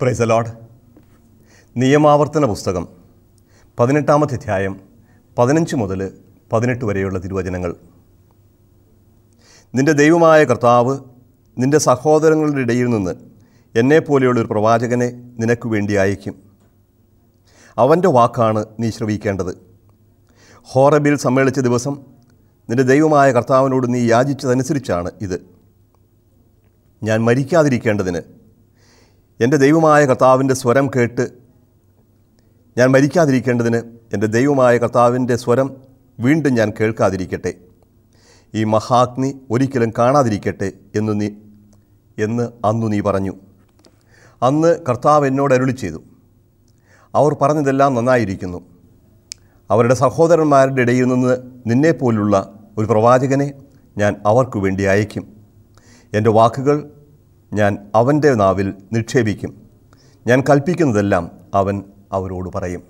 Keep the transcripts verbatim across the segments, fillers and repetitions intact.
Praise the Lord. നിയമാവർത്തന പുസ്തകം പതിനെട്ടാമത്തെ അധ്യായം പതിനഞ്ച് മുതൽ പതിനെട്ട് വരെയുള്ള തിരുവചനങ്ങൾ. നിൻ്റെ ദൈവമായ കർത്താവ് നിൻ്റെ സഹോദരങ്ങളുടെ ഇടയിൽ നിന്ന് എന്നെപ്പോലെയുള്ളൊരു പ്രവാചകനെ നിനക്ക് വേണ്ടി അയക്കും. അവൻ്റെ വാക്കാണ് നീ ശ്രവിക്കേണ്ടത്. ഹോറബിൽ സമ്മേളിച്ച ദിവസം നിൻ്റെ ദൈവമായ കർത്താവിനോട് നീ യാചിച്ചതനുസരിച്ചാണ് ഇത്. ഞാൻ മരിക്കാതിരിക്കേണ്ടതിന് എൻ്റെ ദൈവമായ കർത്താവിൻ്റെ സ്വരം കേട്ട് ഞാൻ മരിക്കാതിരിക്കേണ്ടതിന് എൻ്റെ ദൈവമായ കർത്താവിൻ്റെ സ്വരം വീണ്ടും ഞാൻ കേൾക്കാതിരിക്കട്ടെ, ഈ മഹാഗ്നി ഒരിക്കലും കാണാതിരിക്കട്ടെ എന്ന് നീ എന്ന് അന്നു നീ പറഞ്ഞു. അന്ന് കർത്താവ് എന്നോട് അരുളി ചെയ്തു, അവർ പറഞ്ഞതെല്ലാം നന്നായിരിക്കുന്നു. അവരുടെ സഹോദരന്മാരുടെ ഇടയിൽ നിന്ന് നിന്നെപ്പോലുള്ള ഒരു പ്രവാചകനെ ഞാൻ അവർക്ക് വേണ്ടി അയക്കും. എൻ്റെ വാക്കുകൾ ഞാൻ അവൻ്റെ നാവിൽ നിക്ഷേപിക്കും. ഞാൻ കൽപ്പിക്കുന്നതെല്ലാം അവൻ അവരോട് പറയും.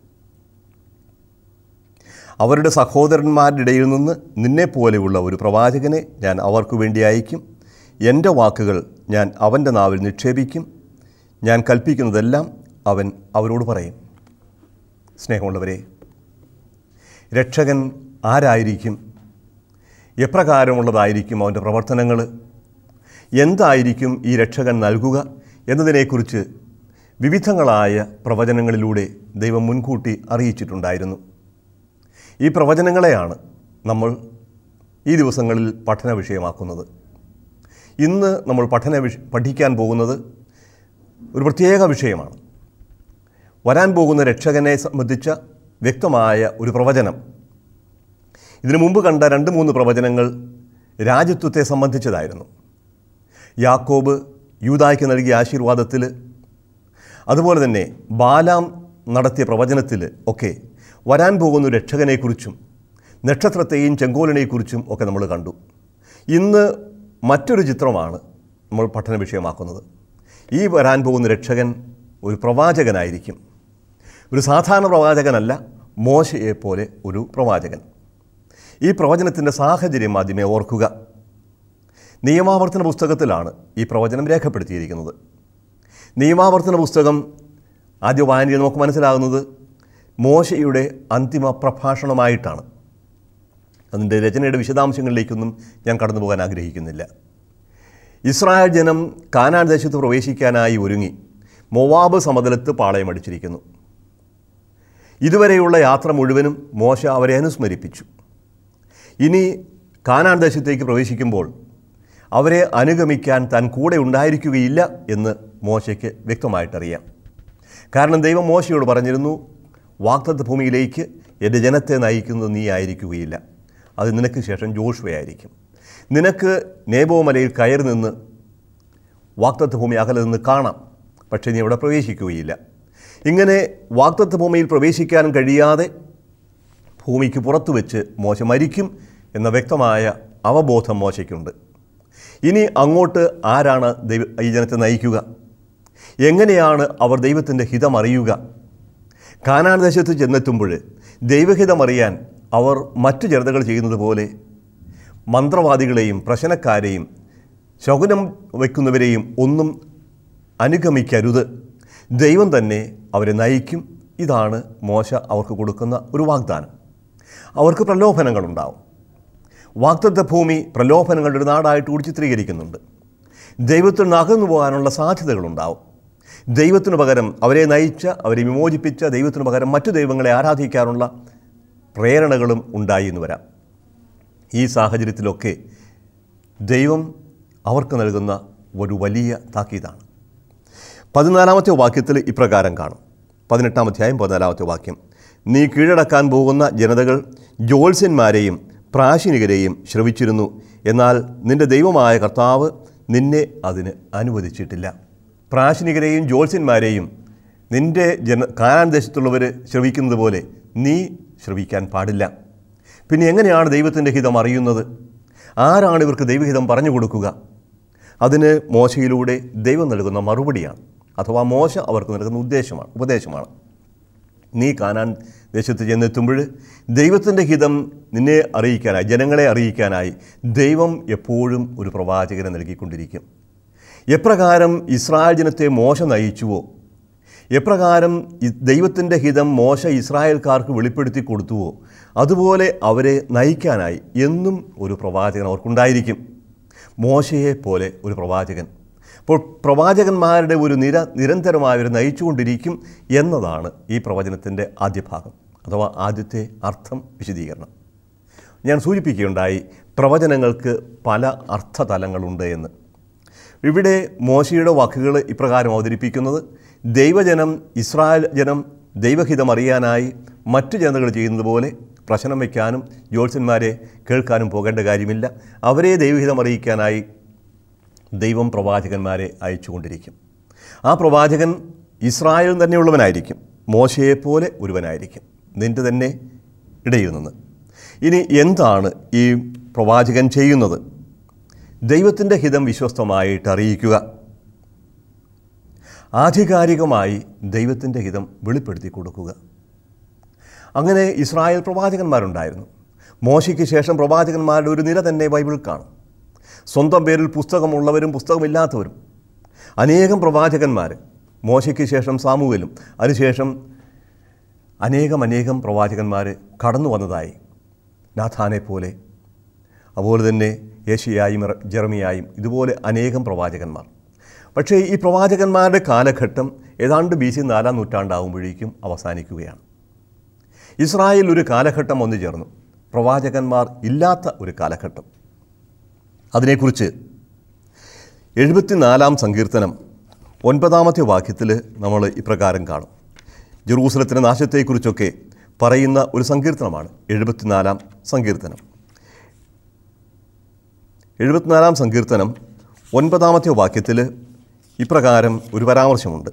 അവരുടെ സഹോദരന്മാരുടെ ഇടയിൽ നിന്ന് നിന്നെപ്പോലെയുള്ള ഒരു പ്രവാചകനെ ഞാൻ അവർക്ക് വേണ്ടി അയക്കും. എൻ്റെ വാക്കുകൾ ഞാൻ അവൻ്റെ നാവിൽ നിക്ഷേപിക്കും. ഞാൻ കൽപ്പിക്കുന്നതെല്ലാം അവൻ അവരോട് പറയും. സ്നേഹമുള്ളവരെ, രക്ഷകൻ ആരായിരിക്കും? എപ്രകാരമുള്ളതായിരിക്കും അവൻ്റെ പ്രവർത്തനങ്ങൾ? എന്തായിരിക്കും ഈ രക്ഷകൻ നൽകുക എന്നതിനെക്കുറിച്ച് വിവിധങ്ങളായ പ്രവചനങ്ങളിലൂടെ ദൈവം മുൻകൂട്ടി അറിയിച്ചിട്ടുണ്ടായിരുന്നു. ഈ പ്രവചനങ്ങളെയാണ് നമ്മൾ ഈ ദിവസങ്ങളിൽ പഠന വിഷയമാക്കുന്നത്. ഇന്ന് നമ്മൾ പഠന വിഷ പഠിക്കാൻ പോകുന്നത് ഒരു പ്രത്യേക വിഷയമാണ്. വരാൻ പോകുന്ന രക്ഷകനെ സംബന്ധിച്ച വ്യക്തമായ ഒരു പ്രവചനം. ഇതിനു മുമ്പ് കണ്ട രണ്ട് മൂന്ന് പ്രവചനങ്ങൾ രാജ്യത്വത്തെ സംബന്ധിച്ചതായിരുന്നു. യാക്കോബ് യൂദായ്ക്ക് നൽകിയ ആശീർവാദത്തിൽ, അതുപോലെ തന്നെ ബാലാം നടത്തിയ പ്രവചനത്തിൽ ഒക്കെ വരാൻ പോകുന്ന രക്ഷകനെക്കുറിച്ചും നക്ഷത്രത്തെയും ചെങ്കോലിനെക്കുറിച്ചും ഒക്കെ നമ്മൾ കണ്ടു. ഇന്ന് മറ്റൊരു ചിത്രമാണ് നമ്മൾ പഠന വിഷയമാക്കുന്നത്. ഈ വരാൻ പോകുന്ന രക്ഷകൻ ഒരു പ്രവാചകനായിരിക്കും. ഒരു സാധാരണ പ്രവാചകനല്ല, മോശയെപ്പോലെ ഒരു പ്രവാചകൻ. ഈ പ്രവചനത്തിൻ്റെ സാഹചര്യം ആദ്യമേ ഓർക്കുക. നിയമാവർത്തന പുസ്തകത്തിലാണ് ഈ പ്രവചനം രേഖപ്പെടുത്തിയിരിക്കുന്നത്. നിയമാവർത്തന പുസ്തകം ആദ്യ വായനയിൽ നമുക്ക് മനസ്സിലാകുന്നത് മോശയുടെ അന്തിമ പ്രഭാഷണമായിട്ടാണ്. അതിൻ്റെ രചനയുടെ വിശദാംശങ്ങളിലേക്കൊന്നും ഞാൻ കടന്നു പോകാൻ ആഗ്രഹിക്കുന്നില്ല. ഇസ്രായേൽ ജനം കാനാൻ ദേശത്ത് പ്രവേശിക്കാനായി ഒരുങ്ങി മോവാബ് സമതലത്ത് പാളയമടിച്ചിരിക്കുന്നു. ഇതുവരെയുള്ള യാത്ര മുഴുവനും മോശ അവരെ അനുസ്മരിപ്പിച്ചു. ഇനി കാനാൻ ദേശത്തേക്ക് പ്രവേശിക്കുമ്പോൾ അവരെ അനുഗമിക്കാൻ താൻ കൂടെ ഉണ്ടായിരിക്കുകയില്ല എന്ന് മോശയ്ക്ക് വ്യക്തമായിട്ടറിയാം. കാരണം ദൈവം മോശയോട് പറഞ്ഞിരുന്നു, വാഗ്ദത്ത ഭൂമിയിലേക്ക് എൻ്റെ ജനത്തെ നയിക്കുന്നത് നീ ആയിരിക്കുകയില്ല, അത് നിനക്ക് ശേഷം ജോഷുവയായിരിക്കും. നിനക്ക് നേബോ മലയിൽ കയറി നിന്ന് വാഗ്ദത്ത ഭൂമി അകലെ നിന്ന് കാണാം, പക്ഷേ നീ അവിടെ പ്രവേശിക്കുകയില്ല. ഇങ്ങനെ വാഗ്ദത്ത ഭൂമിയിൽ പ്രവേശിക്കാൻ കഴിയാതെ ഭൂമിക്ക് പുറത്തു വെച്ച് മോശ മരിക്കും എന്ന വ്യക്തമായ അവബോധം മോശയ്ക്കുണ്ട്. ഇനി അങ്ങോട്ട് ആരാണ് ദൈവ ഈ ജനത്തെ നയിക്കുക? എങ്ങനെയാണ് അവർ ദൈവത്തിൻ്റെ ഹിതം അറിയുക? കാനാൻ ദേശത്ത് ചെന്നെത്തുമ്പോൾ ദൈവഹിതമറിയാൻ അവർ മറ്റു ജനതകൾ ചെയ്യുന്നത് പോലെ മന്ത്രവാദികളെയും പ്രശ്നക്കാരെയും ശകുനം വയ്ക്കുന്നവരെയും ഒന്നും അനുഗമിക്കരുത്. ദൈവം തന്നെ അവരെ നയിക്കും. ഇതാണ് മോശ അവർക്ക് കൊടുക്കുന്ന ഒരു വാഗ്ദാനം. അവർക്ക് പ്രലോഭനങ്ങളുണ്ടാവും. വാഗ്ദത്ത ഭൂമി പ്രലോഭനങ്ങളുടെ ഒരു നാടായിട്ട് കൂടി ചിത്രീകരിക്കുന്നുണ്ട്. ദൈവത്തിൽ നിന്ന് അകന്നു പോകാനുള്ള സാധ്യതകളുണ്ടാവും. ദൈവത്തിനു പകരം അവരെ നയിച്ച, അവരെ വിമോചിപ്പിച്ച ദൈവത്തിനു പകരം മറ്റു ദൈവങ്ങളെ ആരാധിക്കാനുള്ള പ്രേരണകളും ഉണ്ടായി എന്ന് വരാം. ഈ സാഹചര്യത്തിലൊക്കെ ദൈവം അവർക്ക് നൽകുന്ന ഒരു വലിയ താക്കീതാണ്. പതിനാലാമത്തെ വാക്യത്തിൽ ഇപ്രകാരം കാണും. പതിനെട്ടാം അധ്യായം പതിനാലാമത്തെ വാക്യം: നീ കീഴടക്കാൻ പോകുന്ന ജനതകൾ ജ്യോത്സ്യന്മാരെയും പ്രാശനികരെയും ശ്രവിച്ചിരുന്നു, എന്നാൽ നിൻ്റെ ദൈവമായ കർത്താവ് നിന്നെ അതിന് അനുവദിച്ചിട്ടില്ല. പ്രാശനികരെയും ജ്യോത്സ്യന്മാരെയും നിൻ്റെ ജന കാനാൻ ദേശത്തുള്ളവർ ശ്രവിക്കുന്നത് പോലെ നീ ശ്രവിക്കാൻ പാടില്ല. പിന്നെ എങ്ങനെയാണ് ദൈവത്തിൻ്റെ ഹിതം അറിയുന്നത്? ആരാണ് ഇവർക്ക് ദൈവഹിതം പറഞ്ഞു കൊടുക്കുക? അതിന് മോശയിലൂടെ ദൈവം നൽകുന്ന മറുപടിയാണ്, അഥവാ മോശ അവർക്ക് നൽകുന്ന ഉദ്ദേശമാണ് ഉപദേശമാണ്. നീ കാനാൻ ദേശത്ത് ചെന്നെത്തുമ്പോൾ ദൈവത്തിൻ്റെ ഹിതം നിന്നെ അറിയിക്കാനായി, ജനങ്ങളെ അറിയിക്കാനായി ദൈവം എപ്പോഴും ഒരു പ്രവാചകനെ നൽകിക്കൊണ്ടിരിക്കും. എപ്രകാരം ഇസ്രായേൽ ജനത്തെ മോശ നയിച്ചുവോ, എപ്രകാരം ദൈവത്തിൻ്റെ ഹിതം മോശ ഇസ്രായേൽക്കാർക്ക് വെളിപ്പെടുത്തി കൊടുത്തുവോ, അതുപോലെ അവരെ നയിക്കാനായി എന്നും ഒരു പ്രവാചകൻ അവർക്കുണ്ടായിരിക്കും. മോശയെ പോലെ ഒരു പ്രവാചകൻ. അപ്പോൾ പ്രവാചകന്മാരുടെ ഒരു നിര നിരന്തരമായവർ നയിച്ചുകൊണ്ടിരിക്കും എന്നതാണ് ഈ പ്രവചനത്തിൻ്റെ ആദ്യ ഭാഗം അഥവാ ആദ്യത്തെ അർത്ഥം വിശദീകരണം. ഞാൻ സൂചിപ്പിക്കുകയുണ്ടായി പ്രവചനങ്ങൾക്ക് പല അർത്ഥതലങ്ങളുണ്ട് എന്ന്. ഇവിടെ മോശയുടെ വാക്കുകൾ ഇപ്രകാരം അവതരിപ്പിക്കുന്നത്, ദൈവജനം ഇസ്രായേൽ ജനം ദൈവഹിതം അറിയാനായി മറ്റു ജനതകൾ ചെയ്യുന്നത് പോലെ പ്രശ്നം വയ്ക്കാനും ജ്യോത്സ്യന്മാരെ കേൾക്കാനും പോകേണ്ട കാര്യമില്ല. അവരെ ദൈവഹിതം അറിയിക്കാനായി ദൈവം പ്രവാചകന്മാരെ അയച്ചുകൊണ്ടിരിക്കും. ആ പ്രവാചകൻ ഇസ്രായേൽ തന്നെയുള്ളവനായിരിക്കും, മോശയെപ്പോലെ ഒരുവനായിരിക്കും, നിൻ്റെ തന്നെ ഇടയിൽ നിന്ന്. ഇനി എന്താണ് ഈ പ്രവാചകൻ ചെയ്യുന്നത്? ദൈവത്തിൻ്റെ ഹിതം വിശ്വസ്തമായിട്ട് അറിയിക്കുക, ആധികാരികമായി ദൈവത്തിൻ്റെ ഹിതം വെളിപ്പെടുത്തി കൊടുക്കുക. അങ്ങനെ ഇസ്രായേൽ പ്രവാചകന്മാരുണ്ടായിരുന്നു. മോശയ്ക്ക് ശേഷം പ്രവാചകന്മാരുടെ ഒരു നിര തന്നെ ബൈബിളിൽ കാണും. സ്വന്തം പേരിൽ പുസ്തകമുള്ളവരും പുസ്തകമില്ലാത്തവരും അനേകം പ്രവാചകന്മാർ. മോശയ്ക്ക് ശേഷം സാമുവേലും അതിനുശേഷം അനേകം അനേകം പ്രവാചകന്മാർ കടന്നു വന്നതായി, നാഥാനെ പോലെ, അതുപോലെ തന്നെ യേശയ്യായും ജെറമിയായും, ഇതുപോലെ അനേകം പ്രവാചകന്മാർ. പക്ഷേ ഈ പ്രവാചകന്മാരുടെ കാലഘട്ടം ഏതാണ്ട് ബി സി നാലാം നൂറ്റാണ്ടാകുമ്പോഴേക്കും അവസാനിക്കുകയാണ്. ഇസ്രായേൽ ഒരു കാലഘട്ടം വന്നു ചേർന്നു, പ്രവാചകന്മാർ ഇല്ലാത്ത ഒരു കാലഘട്ടം. അതിനെക്കുറിച്ച് എഴുപത്തിനാലാം സങ്കീർത്തനം ഒൻപതാമത്തെ വാക്യത്തിൽ നമ്മൾ ഇപ്രകാരം കാണും. ജെറൂസലത്തിൻ്റെ നാശത്തെക്കുറിച്ചൊക്കെ പറയുന്ന ഒരു സങ്കീർത്തനമാണ് എഴുപത്തിനാലാം സങ്കീർത്തനം. എഴുപത്തിനാലാം സങ്കീർത്തനം ഒൻപതാമത്തെ വാക്യത്തിൽ ഇപ്രകാരം ഒരു പരാമർശമുണ്ട്: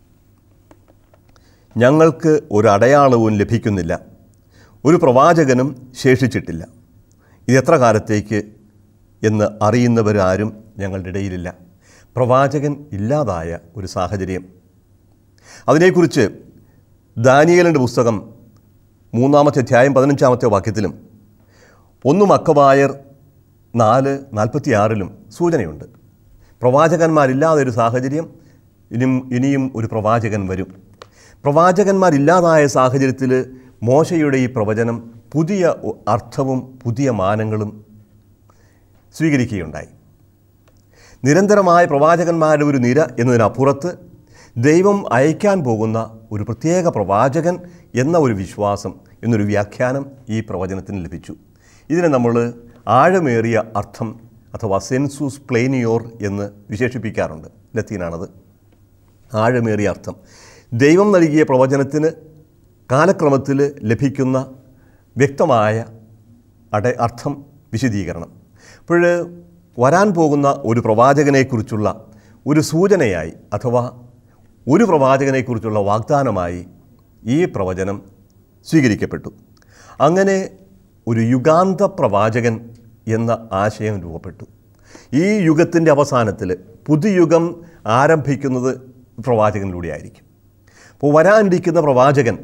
ഞങ്ങൾക്ക് ഒരു അടയാളവും ലഭിക്കുന്നില്ല, ഒരു പ്രവാചകനും ശേഷിച്ചിട്ടില്ല. ഇത് എത്ര കാലത്തേക്ക് എന്ന് അറിയുന്നവരാരും ഞങ്ങളുടെ ഇടയിലില്ല. പ്രവാചകൻ ഇല്ലാതായ ഒരു സാഹചര്യം. അതിനെക്കുറിച്ച് ദാനിയേലിൻ്റെ പുസ്തകം മൂന്നാമത്തെ അധ്യായം പതിനഞ്ചാമത്തെ വാക്യത്തിലും ഒന്ന് മക്കബായർ നാല് നാൽപ്പത്തി ആറിലും സൂചനയുണ്ട്. പ്രവാചകന്മാരില്ലാതെ ഒരു സാഹചര്യം, ഇനിയും ഇനിയും ഒരു പ്രവാചകൻ വരും. പ്രവാചകന്മാരില്ലാതായ സാഹചര്യത്തിൽ മോശയുടെ ഈ പ്രവചനം പുതിയ അർത്ഥവും പുതിയ മാനങ്ങളും സ്വീകരിക്കുകയുണ്ടായി. നിരന്തരമായ പ്രവാചകന്മാരുടെ ഒരു നിര എന്നതിനപ്പുറത്ത് ദൈവം അയക്കാൻ പോകുന്ന ഒരു പ്രത്യേക പ്രവാചകൻ എന്ന ഒരു വിശ്വാസം, എന്നൊരു വ്യാഖ്യാനം ഈ പ്രവചനത്തിന് ലഭിച്ചു. ഇതിനെ നമ്മൾ ആഴമേറിയ അർത്ഥം അഥവാ സെൻസൂസ് പ്ലേനിയോർ എന്ന് വിശേഷിപ്പിക്കാറുണ്ട്. ലത്തീനാണത്. ആഴമേറിയ അർത്ഥം, ദൈവം നൽകിയ പ്രവചനത്തിന് കാലക്രമത്തിൽ ലഭിക്കുന്ന വ്യക്തമായ അട അർത്ഥം വിശദീകരണം. അപ്പോൾ വരാൻ പോകുന്ന ഒരു പ്രവാചകനെക്കുറിച്ചുള്ള ഒരു സൂചനയായി അഥവാ ഒരു പ്രവാചകനെക്കുറിച്ചുള്ള വാഗ്ദാനമായി ഈ പ്രവചനം സ്വീകരിക്കപ്പെട്ടു. അങ്ങനെ ഒരു യുഗാന്ത പ്രവാചകൻ എന്ന ആശയം രൂപപ്പെട്ടു. ഈ യുഗത്തിൻ്റെ അവസാനത്തിൽ പുതുയുഗം ആരംഭിക്കുന്നത് പ്രവാചകനിലൂടെ ആയിരിക്കും. അപ്പോൾ വരാനിരിക്കുന്ന പ്രവാചകൻ,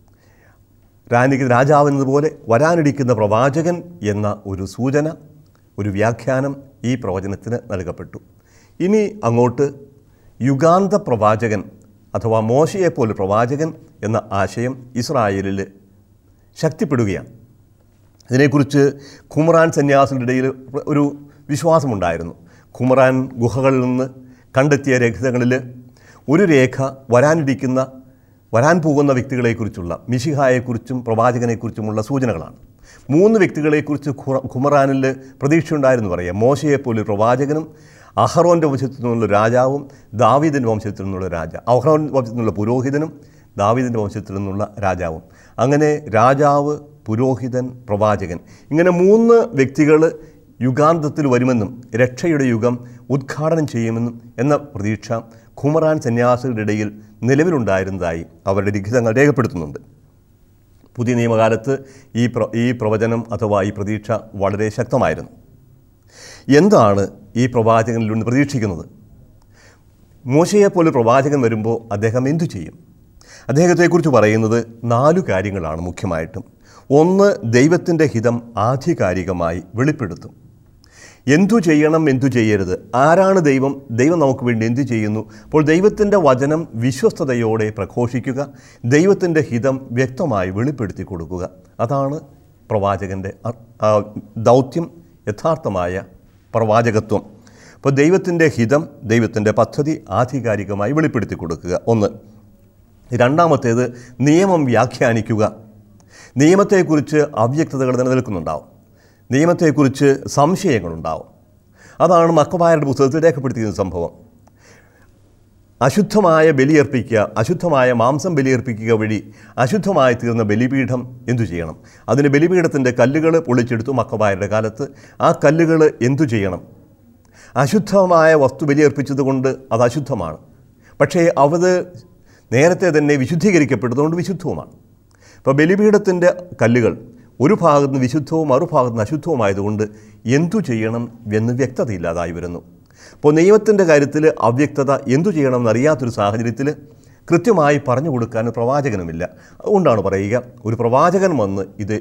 രാജാവെന്നതുപോലെ വരാനിരിക്കുന്ന പ്രവാചകൻ എന്ന ഒരു സൂചന, ഒരു വ്യാഖ്യാനം ഈ പ്രവചനത്തിന് നൽകപ്പെട്ടു. ഇനി അങ്ങോട്ട് യുഗാന്ത പ്രവാചകൻ അഥവാ മോശയെപ്പോലെ പ്രവാചകൻ എന്ന ആശയം ഇസ്രായേലിൽ ശക്തിപ്പെടുകയാണ്. ഇതിനെക്കുറിച്ച് ഖുമറാൻ സന്യാസികളുടെ ഇടയിൽ ഒരു വിശ്വാസമുണ്ടായിരുന്നു. ഖുമറാൻ ഗുഹകളിൽ നിന്ന് കണ്ടെത്തിയ രേഖകളിൽ ഒരു രേഖ വരാനിരിക്കുന്ന വരാൻ പോകുന്ന വ്യക്തികളെക്കുറിച്ചുള്ള, മിശിഹായെക്കുറിച്ചും പ്രവാചകനെക്കുറിച്ചുമുള്ള സൂചനകളാണ്. മൂന്ന് വ്യക്തികളെക്കുറിച്ച് ഖുമറാനിൽ പ്രതീക്ഷയുണ്ടായിരുന്നു പറയാം. മോശയെപ്പോലെ പ്രവാചകനും, അഹറോൻ്റെ വംശത്തിൽ നിന്നുള്ള രാജാവും, ദാവീദിൻ്റെ വംശത്തിൽ നിന്നുള്ള രാജാവ്, അഹറോൻ വംശത്തിൽ നിന്നുള്ള പുരോഹിതനും ദാവീദിൻ്റെ വംശത്തിൽ നിന്നുള്ള രാജാവും. അങ്ങനെ രാജാവ്, പുരോഹിതൻ, പ്രവാചകൻ, ഇങ്ങനെ മൂന്ന് വ്യക്തികൾ യുഗാന്തത്തിൽ വരുമെന്നും രക്ഷയുടെ യുഗം ഉദ്ഘാടനം ചെയ്യുമെന്നും എന്ന പ്രതീക്ഷ ഖുമറാൻ സന്യാസികളുടെ ഇടയിൽ നിലവിലുണ്ടായിരുന്നതായി അവരുടെ ലിഖിതങ്ങൾ രേഖപ്പെടുത്തുന്നുണ്ട്. പുതിയ നിയമകാലത്ത് ഈ പ്ര ഈ പ്രവചനം അഥവാ ഈ പ്രതീക്ഷ വളരെ ശക്തമായിരുന്നു. എന്താണ് ഈ പ്രവാചകനിൽ നിന്ന് പ്രതീക്ഷിക്കുന്നത്? മോശയെപ്പോലെ പ്രവാചകൻ വരുമ്പോൾ അദ്ദേഹം എന്തു ചെയ്യും? അദ്ദേഹത്തെക്കുറിച്ച് പറയുന്നത് നാലു കാര്യങ്ങളാണ് മുഖ്യമായിട്ടും. ഒന്ന്, ദൈവത്തിൻ്റെ ഹിതം ആധികാരികമായി വെളിപ്പെടുത്തും. എന്തു ചെയ്യണം, എന്തു ചെയ്യരുത്, ആരാണ് ദൈവം, ദൈവം നമുക്ക് വേണ്ടി എന്തു ചെയ്യുന്നു. അപ്പോൾ ദൈവത്തിൻ്റെ വചനം വിശ്വസ്തയോടെ പ്രഘോഷിക്കുക, ദൈവത്തിൻ്റെ ഹിതം വ്യക്തമായി വെളിപ്പെടുത്തി കൊടുക്കുക. അതാണ് പ്രവാചകൻ്റെ ദൗത്യം, യഥാർത്ഥമായ പ്രവാചകത്വം. അപ്പോൾ ദൈവത്തിൻ്റെ ഹിതം, ദൈവത്തിൻ്റെ പദ്ധതി ആധികാരികമായി വെളിപ്പെടുത്തി കൊടുക്കുക ഒന്ന്. രണ്ടാമത്തേത് നിയമം വ്യാഖ്യാനിക്കുക. നിയമത്തെക്കുറിച്ച് അവ്യക്തതകൾ നിലനിൽക്കുന്നുണ്ടാവും, നിയമത്തെക്കുറിച്ച് സംശയങ്ങളുണ്ടാവും. അതാണ് മക്കബായരുടെ പുസ്തകത്തിൽ രേഖപ്പെടുത്തിയിരുന്ന സംഭവം. അശുദ്ധമായ ബലിയർപ്പിക്കുക, അശുദ്ധമായ മാംസം ബലിയർപ്പിക്കുക വഴി അശുദ്ധമായി തീർന്ന ബലിപീഠം എന്തു ചെയ്യണം? അതിന് ബലിപീഠത്തിൻ്റെ കല്ലുകൾ പൊളിച്ചെടുത്തു മക്കബായരുടെ കാലത്ത്. ആ കല്ലുകൾ എന്തു ചെയ്യണം? അശുദ്ധമായ വസ്തു ബലിയർപ്പിച്ചതുകൊണ്ട് അത് അശുദ്ധമാണ്, പക്ഷേ അത് നേരത്തെ തന്നെ വിശുദ്ധീകരിക്കപ്പെട്ടതുകൊണ്ട് വിശുദ്ധവുമാണ്. ഇപ്പോൾ ബലിപീഠത്തിൻ്റെ കല്ലുകൾ ഒരു ഭാഗത്ത് നിന്ന് വിശുദ്ധവും മറുഭാഗത്ത് നിന്ന് അശുദ്ധവുമായതുകൊണ്ട് എന്തു ചെയ്യണം എന്ന് വ്യക്തതയില്ലാതായി വരുന്നു. അപ്പോൾ നിയമത്തിൻ്റെ കാര്യത്തിൽ അവ്യക്തത, എന്തു ചെയ്യണമെന്നറിയാത്തൊരു സാഹചര്യത്തിൽ കൃത്യമായി പറഞ്ഞു കൊടുക്കാൻ പ്രവാചകനുമില്ല. അതുകൊണ്ടാണ് പറയുക, ഒരു പ്രവാചകൻ വന്ന് ഇത്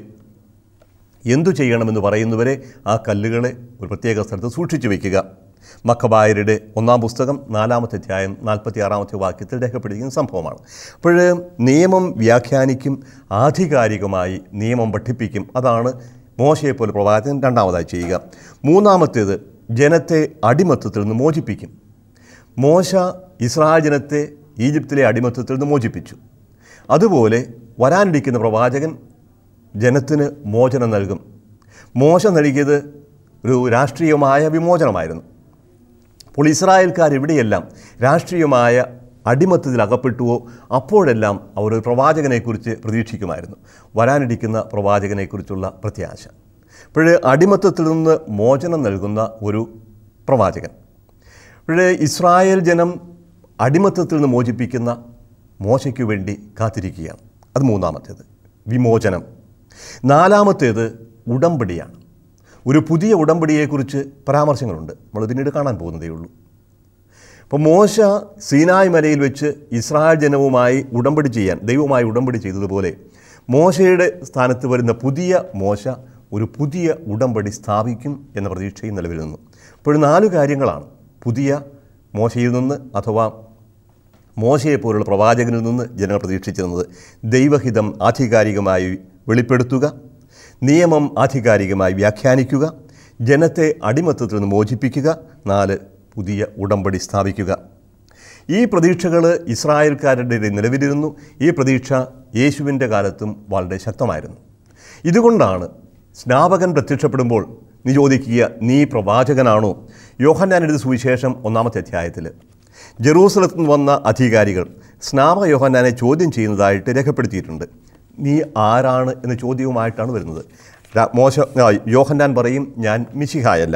എന്തു ചെയ്യണമെന്ന് പറയുന്നവരെ ആ കല്ലുകളെ ഒരു പ്രത്യേക സ്ഥലത്ത് സൂക്ഷിച്ചു വയ്ക്കുക. മക്കബായരുടെ ഒന്നാം പുസ്തകം നാലാമത്തെ അധ്യായം നാൽപ്പത്തി ആറാമത്തെ വാക്യത്തിൽ രേഖപ്പെടുത്തിയിരിക്കുന്ന സംഭവമാണ്. അപ്പോൾ നിയമം വ്യാഖ്യാനിക്കും, ആധികാരികമായി നിയമം പഠിപ്പിക്കും. അതാണ് മോശയെപ്പോലെ പ്രവാചകൻ രണ്ടാമതായി ചെയ്യുക. മൂന്നാമത്തേത് ജനത്തെ അടിമത്തത്തിൽ നിന്ന് മോചിപ്പിക്കും. മോശ ഇസ്രായേൽ ജനത്തെ ഈജിപ്തിലെ അടിമത്തത്തിൽ നിന്ന് മോചിപ്പിച്ചു. അതുപോലെ വരാനിരിക്കുന്ന പ്രവാചകൻ ജനത്തിന് മോചനം നൽകും. മോശ നൽകിയത് ഒരു രാഷ്ട്രീയമായ വിമോചനമായിരുന്നു. അപ്പോൾ ഇസ്രായേൽക്കാർ എവിടെയെല്ലാം രാഷ്ട്രീയമായ അടിമത്തത്തിൽ അകപ്പെട്ടുവോ അപ്പോഴെല്ലാം അവർ ഒരു പ്രവാചകനെക്കുറിച്ച് പ്രതീക്ഷിക്കുമായിരുന്നു, വരാനിരിക്കുന്ന പ്രവാചകനെക്കുറിച്ചുള്ള പ്രത്യാശ. അപ്പോൾ അടിമത്തത്തിൽ നിന്ന് മോചനം നൽകുന്ന ഒരു പ്രവാചകൻ. അപ്പോൾ ഇസ്രായേൽ ജനം അടിമത്തത്തിൽ നിന്ന് മോചിപ്പിക്കുന്ന മോശയ്ക്ക് വേണ്ടി കാത്തിരിക്കുകയാണ്. അത് മൂന്നാമത്തേത് വിമോചനം. നാലാമത്തേത് ഉടമ്പടിയാണ്. ഒരു പുതിയ ഉടമ്പടിയെക്കുറിച്ച് പരാമർശങ്ങളുണ്ട്, നമ്മൾ പിന്നീട് കാണാൻ പോകുന്നതേ ഉള്ളൂ. അപ്പോൾ മോശ സീനായ് മലയിൽ വെച്ച് ഇസ്രായേൽ ജനവുമായി ഉടമ്പടി ചെയ്യാൻ ദൈവവുമായി ഉടമ്പടി ചെയ്തതുപോലെ മോശയുടെ സ്ഥാനത്ത് വരുന്ന പുതിയ മോശ ഒരു പുതിയ ഉടമ്പടി സ്ഥാപിക്കും എന്ന പ്രതീക്ഷയും നിലവിൽ നിന്നു. ഇപ്പോൾ നാലു കാര്യങ്ങളാണ് പുതിയ മോശയിൽ നിന്ന് അഥവാ മോശയെപ്പോലുള്ള പ്രവാചകനിൽ നിന്ന് ജനങ്ങൾ പ്രതീക്ഷിച്ചിരുന്നത്. ദൈവഹിതം ആധികാരികമായി വെളിപ്പെടുത്തുക, നിയമം ആധികാരികമായി വ്യാഖ്യാനിക്കുക, ജനത്തെ അടിമത്തത്തിൽ നിന്ന് മോചിപ്പിക്കുക, നാല് പുതിയ ഉടമ്പടി സ്ഥാപിക്കുക. ഈ പ്രതീക്ഷകൾ ഇസ്രായേൽക്കാരുടെ നിലവിലിരുന്നു. ഈ പ്രതീക്ഷ യേശുവിൻ്റെ കാലത്തും വളരെ ശക്തമായിരുന്നു. ഇതുകൊണ്ടാണ് സ്നാപകൻ പ്രത്യക്ഷപ്പെടുമ്പോൾ നീ ചോദിക്കുക, നീ പ്രവാചകനാണോ? യോഹന്നാൻ എഴുതിയ സുവിശേഷം ഒന്നാമത്തെ അധ്യായത്തിൽ ജെറൂസലത്തിൽ നിന്ന് വന്ന അധികാരികൾ സ്നാപക യോഹന്നാനെ ചോദ്യം ചെയ്യുന്നതായിട്ട് രേഖപ്പെടുത്തിയിട്ടുണ്ട്. നീ ആരാണ് എന്ന ചോദ്യവുമായിട്ടാണ് വരുന്നത്. മോശ യോഹന്നാൻ പറയും, ഞാൻ മിശിഹായല്ല,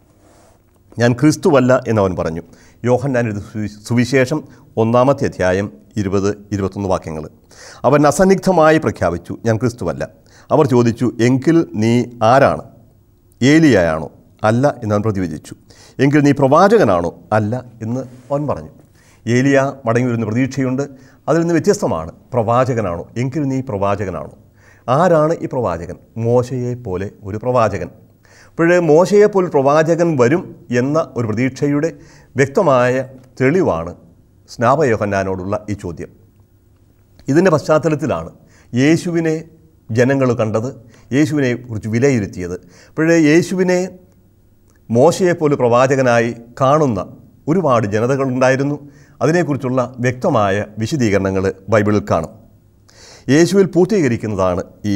ഞാൻ ക്രിസ്തുവല്ല എന്നവൻ പറഞ്ഞു. യോഹന്നാൻ എഴുതിയ സുവിശേഷം ഒന്നാമത്തെ അധ്യായം ഇരുപത് ഇരുപത്തൊന്ന് വാക്യങ്ങൾ. അവൻ അസന്നിഗ്ധമായി പ്രഖ്യാപിച്ചു, ഞാൻ ക്രിസ്തുവല്ല. അവർ ചോദിച്ചു, എങ്കിൽ നീ ആരാണ്? ഏലിയായാണോ? അല്ല എന്നവൻ പ്രതിവചിച്ചു. എങ്കിൽ നീ പ്രവാചകനാണോ? അല്ല എന്ന് അവൻ പറഞ്ഞു. ഏലിയ മടങ്ങി വരുന്ന പ്രതീക്ഷയുണ്ട്, അതിൽ നിന്ന് വ്യത്യസ്തമാണ്. പ്രവാചകനാണോ? എങ്കിൽ നീ പ്രവാചകനാണോ? ആരാണ് ഈ പ്രവാചകൻ? മോശയെ പോലെ ഒരു പ്രവാചകൻ. അപ്പോഴേ മോശയെപ്പോലെ പ്രവാചകൻ വരും എന്ന ഒരു പ്രതീക്ഷയുടെ വ്യക്തമായ തെളിവാണ് സ്നാപക യോഹന്നാനോടുള്ള ഈ ചോദ്യം. ഇതിൻ്റെ പശ്ചാത്തലത്തിലാണ് യേശുവിനെ ജനങ്ങൾ കണ്ടത്, യേശുവിനെ കുറിച്ച് വിലയിരുത്തിയത്. അപ്പോഴേ യേശുവിനെ മോശയെപ്പോലെ പ്രവാചകനായി കാണുന്ന ഒരുപാട് ജനതകളുണ്ടായിരുന്നു. അതിനെക്കുറിച്ചുള്ള വ്യക്തമായ വിശദീകരണങ്ങൾ ബൈബിളിൽ കാണും. യേശുവിൽ പൂർത്തീകരിക്കുന്നതാണ് ഈ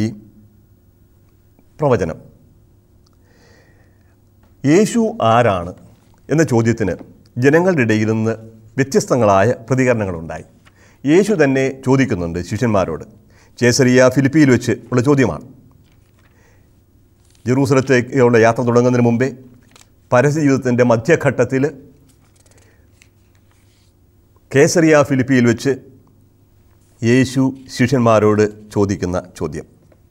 പ്രവചനം. യേശു ആരാണ് എന്ന ചോദ്യത്തിന് ജനങ്ങളുടെ ഇടയിൽ നിന്ന് വ്യത്യസ്തങ്ങളായ പ്രതികരണങ്ങളുണ്ടായി. യേശു തന്നെ ചോദിക്കുന്നുണ്ട് ശിഷ്യന്മാരോട്. കേസറിയ ഫിലിപ്പിയിൽ വെച്ച് ഉള്ള ചോദ്യമാണ്. ജെറൂസലത്തേക്കുള്ള യാത്ര തുടങ്ങുന്നതിന് മുമ്പേ പരസ്യ ജീവിതത്തിൻ്റെ മധ്യഘട്ടത്തിൽ കേസറിയ ഫിലിപ്പിയിൽ വെച്ച് യേശു ശിഷ്യന്മാരോട് ചോദിക്കുന്ന ചോദ്യം.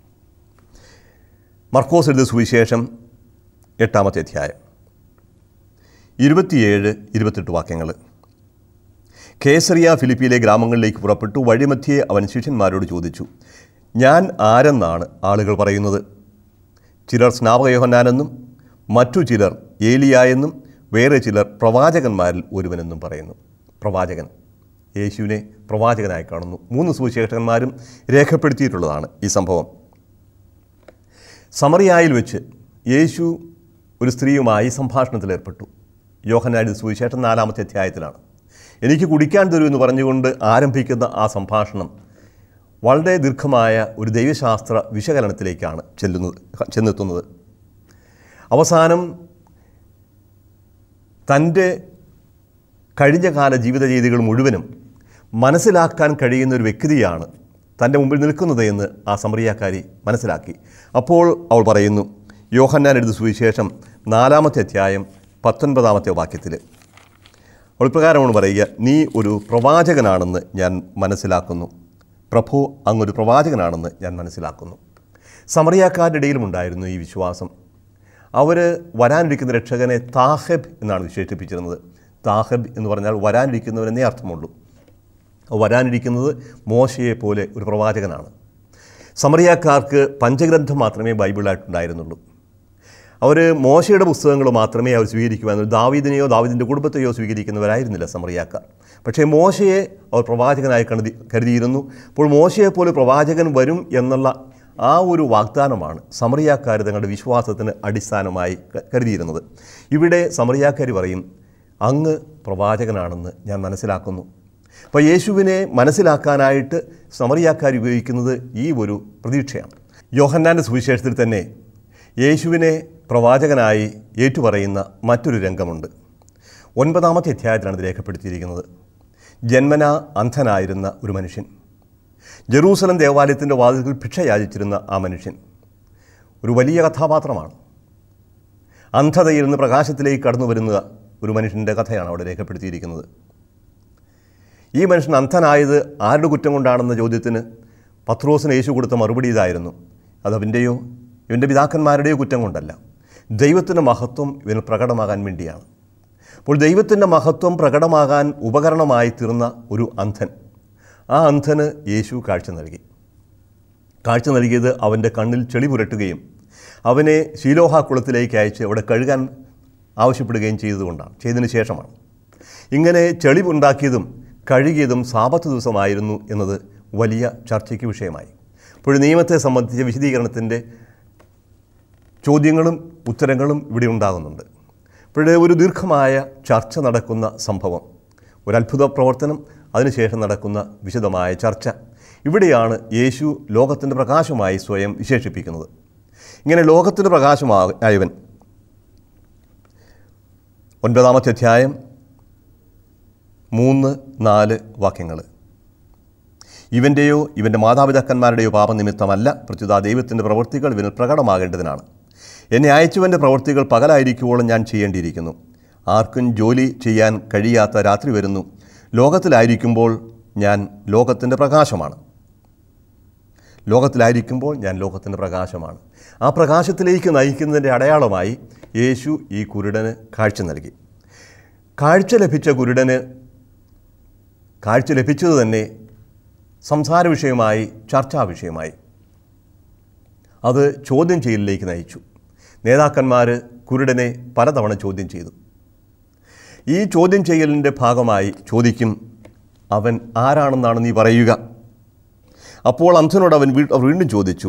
മർക്കോസ് എഴുതിയ സുവിശേഷം എട്ടാമത്തെ അധ്യായം ഇരുപത്തിയേഴ് ഇരുപത്തെട്ട് വാക്യങ്ങൾ. കേസറിയ ഫിലിപ്പിയിലെ ഗ്രാമങ്ങളിലേക്ക് പുറപ്പെട്ടു. വഴിമധ്യേ അവൻ ശിഷ്യന്മാരോട് ചോദിച്ചു, ഞാൻ ആരെന്നാണ് ആളുകൾ പറയുന്നത്? ചിലർ സ്നാപക യോഹന്നാനെന്നും മറ്റു ചിലർ ഏലിയ എന്നും വേറെ ചിലർ പ്രവാചകന്മാരിൽ ഒരുവനെന്നും പറയുന്നു. പ്രവാചകൻ, യേശുവിനെ പ്രവാചകനായി കാണുന്നു. മൂന്ന് സുവിശേഷകന്മാരും രേഖപ്പെടുത്തിയിട്ടുള്ളതാണ് ഈ സംഭവം. സമറിയായിൽ വെച്ച് യേശു ഒരു സ്ത്രീയുമായി സംഭാഷണത്തിലേർപ്പെട്ടു. യോഹന്നാന്റെ സുവിശേഷം നാലാമത്തെ അധ്യായത്തിലാണ്. എനിക്ക് കുടിക്കാൻ തരൂ എന്ന് പറഞ്ഞുകൊണ്ട് ആരംഭിക്കുന്ന ആ സംഭാഷണം വളരെ ദീർഘമായ ഒരു ദൈവശാസ്ത്ര വിശകലനത്തിലേക്കാണ് ചെല്ലുന്നത് ചെന്നെത്തുന്നത്. അവസാനം തൻ്റെ കഴിഞ്ഞ കാല ജീവിത രീതികൾ മുഴുവനും മനസ്സിലാക്കാൻ കഴിയുന്ന ഒരു വ്യക്തിയാണ് തൻ്റെ മുമ്പിൽ നിൽക്കുന്നത് എന്ന് ആ സമറിയാക്കാരി മനസ്സിലാക്കി. അപ്പോൾ അവൾ പറയുന്നു, യോഹന്നാൻ എഴുതിയ സുവിശേഷം നാലാമത്തെ അധ്യായം പത്തൊൻപതാമത്തെ വാക്യത്തിൽ അവൾ പ്രകാരമാണ് പറയുക, നീ ഒരു പ്രവാചകനാണെന്ന് ഞാൻ മനസ്സിലാക്കുന്നു. പ്രഭു, അങ്ങൊരു പ്രവാചകനാണെന്ന് ഞാൻ മനസ്സിലാക്കുന്നു. സമറിയാക്കാരുടെ ഇടയിലുമുണ്ടായിരുന്നു ഈ വിശ്വാസം. അവർ വരാനിരിക്കുന്ന രക്ഷകനെ താഹബ് എന്നാണ് വിശേഷിപ്പിച്ചിരുന്നത്. താഹബ് എന്ന് പറഞ്ഞാൽ വരാനിരിക്കുന്നവരെന്നേ അർത്ഥമുള്ളൂ. വരാനിരിക്കുന്നത് മോശയെപ്പോലെ ഒരു പ്രവാചകനാണ്. സമറിയാക്കാർക്ക് പഞ്ചഗ്രന്ഥം മാത്രമേ ബൈബിളായിട്ടുണ്ടായിരുന്നുള്ളൂ. അവർ മോശയുടെ പുസ്തകങ്ങൾ മാത്രമേ അവർ സ്വീകരിക്കുവാനുള്ളൂ. ദാവീദിനെയോ ദാവീദിൻ്റെ കുടുംബത്തെയോ സ്വീകരിക്കുന്നവരായിരുന്നില്ല സമറിയാക്കാർ. പക്ഷേ മോശയെ അവർ പ്രവാചകനായി കരുതി കരുതിയിരുന്നു. അപ്പോൾ മോശയെപ്പോലെ പ്രവാചകൻ വരും എന്നുള്ള ആ ഒരു വാഗ്ദാനമാണ് സമറിയാക്കാർ തങ്ങളുടെ വിശ്വാസത്തിന് അടിസ്ഥാനമായി കരുതിയിരുന്നത്. ഇവിടെ സമറിയാക്കാർ പറയും, അങ്ങ് പ്രവാചകനാണെന്ന് ഞാൻ മനസ്സിലാക്കുന്നു. അപ്പോൾ യേശുവിനെ മനസ്സിലാക്കാനായിട്ട് സമറിയാക്കാർ ഉപയോഗിക്കുന്നത് ഈ ഒരു പ്രതീക്ഷയാണ്. യോഹന്നാൻ്റെ സുവിശേഷത്തിൽ തന്നെ യേശുവിനെ പ്രവാചകനായി ഏറ്റുപറയുന്ന മറ്റൊരു രംഗമുണ്ട്. ഒൻപതാമത്തെ അധ്യായത്തിലാണ് ഇത് രേഖപ്പെടുത്തിയിരിക്കുന്നത്. ജന്മനാ അന്ധനായിരുന്ന ഒരു മനുഷ്യൻ, ജെറൂസലം ദേവാലയത്തിൻ്റെ വാതിൽക്കൽ ഭിക്ഷ യാചിച്ചിരുന്ന ആ മനുഷ്യൻ ഒരു വലിയ കഥാപാത്രമാണ്. അന്ധതയിൽ നിന്ന് പ്രകാശത്തിലേക്ക് കടന്നു വരുന്ന ഒരു മനുഷ്യൻ്റെ കഥയാണ് അവിടെ രേഖപ്പെടുത്തിയിരിക്കുന്നത്. ഈ മനുഷ്യൻ അന്ധനായത് ആരുടെ കുറ്റം കൊണ്ടാണെന്ന ചോദ്യത്തിന് പത്രോസിന് യേശു കൊടുത്ത മറുപടി ഇതായിരുന്നു, അത് അവൻ്റെയോ ഇവൻ്റെ പിതാക്കന്മാരുടെയോ കുറ്റം കൊണ്ടല്ല, ദൈവത്തിൻ്റെ മഹത്വം ഇവന് പ്രകടമാകാൻ വേണ്ടിയാണ്. അപ്പോൾ ദൈവത്തിൻ്റെ മഹത്വം പ്രകടമാകാൻ ഉപകരണമായി തീർന്ന ഒരു അന്ധൻ, ആ അന്ധന് യേശു കാഴ്ച നൽകി. കാഴ്ച നൽകിയത് അവൻ്റെ കണ്ണിൽ ചെളി പുരട്ടുകയും അവനെ ശീലോഹ കുളത്തിലേക്ക് അയച്ച് അവിടെ കഴുകാൻ ആവശ്യപ്പെടുകയും ചെയ്തതുകൊണ്ടാണ് ചെയ്തതിന് ശേഷമാണ്. ഇങ്ങനെ ചെളി ഉണ്ടാക്കിയതും കഴുകിയതും സാബത്ത് ദിവസമായിരുന്നു എന്നത് വലിയ ചർച്ചയ്ക്ക് വിഷയമായി. അപ്പോൾ നിയമത്തെ സംബന്ധിച്ച വിശദീകരണത്തിൻ്റെ ചോദ്യങ്ങളും ഉത്തരങ്ങളും ഇവിടെ ഉണ്ടാകുന്നുണ്ട്. ഇപ്പോഴേ ഒരു ദീർഘമായ ചർച്ച നടക്കുന്ന സംഭവം, ഒരു അത്ഭുത പ്രവർത്തനം, അതിനുശേഷം നടക്കുന്ന വിശദമായ ചർച്ച. ഇവിടെയാണ് യേശു ലോകത്തിൻ്റെ പ്രകാശമായി സ്വയം വിശേഷിപ്പിക്കുന്നത്. ഇങ്ങനെ ലോകത്തിൻ്റെ പ്രകാശമായവൻ, ഒൻപതാമത്തെ അധ്യായം മൂന്ന് നാല് വാക്യങ്ങൾ, ഇവൻ്റെയോ ഇവൻ്റെ മാതാപിതാക്കന്മാരുടെയോ പാപനിമിത്തമല്ല, പ്രത്യുത ദൈവത്തിൻ്റെ പ്രവൃത്തികൾ ഇവനിൽ പ്രകടമാകേണ്ടതിനാണ്. എന്നെ അയച്ചവൻ്റെ പ്രവൃത്തികൾ പകലായിരിക്കുവോളം ഞാൻ ചെയ്യേണ്ടിയിരിക്കുന്നു. ആർക്കും ജോലി ചെയ്യാൻ കഴിയാത്ത രാത്രി വരുന്നു. ലോകത്തിലായിരിക്കുമ്പോൾ ഞാൻ ലോകത്തിൻ്റെ പ്രകാശമാണ്. ലോകത്തിലായിരിക്കുമ്പോൾ ഞാൻ ലോകത്തിൻ്റെ പ്രകാശമാണ്. ആ പ്രകാശത്തിലേക്ക് നയിക്കുന്നതിൻ്റെ അടയാളമായി യേശു ഈ കുരുടന് കാഴ്ച നൽകി. കാഴ്ച ലഭിച്ച കുരുടന് കാഴ്ച ലഭിച്ചത് തന്നെ സംസാര വിഷയമായി, ചർച്ചാ വിഷയമായി. അത് ചോദ്യം ചെയ്യലിലേക്ക് നയിച്ചു. നേതാക്കന്മാർ കുരുടനെ പലതവണ ചോദ്യം ചെയ്തു. ഈ ചോദ്യം ചെയ്യലിൻ്റെ ഭാഗമായി ചോദിക്കും, അവൻ ആരാണെന്നാണ് നീ പറയുക? അപ്പോൾ അന്ധനോട് അവൻ വീണ്ടും ചോദിച്ചു,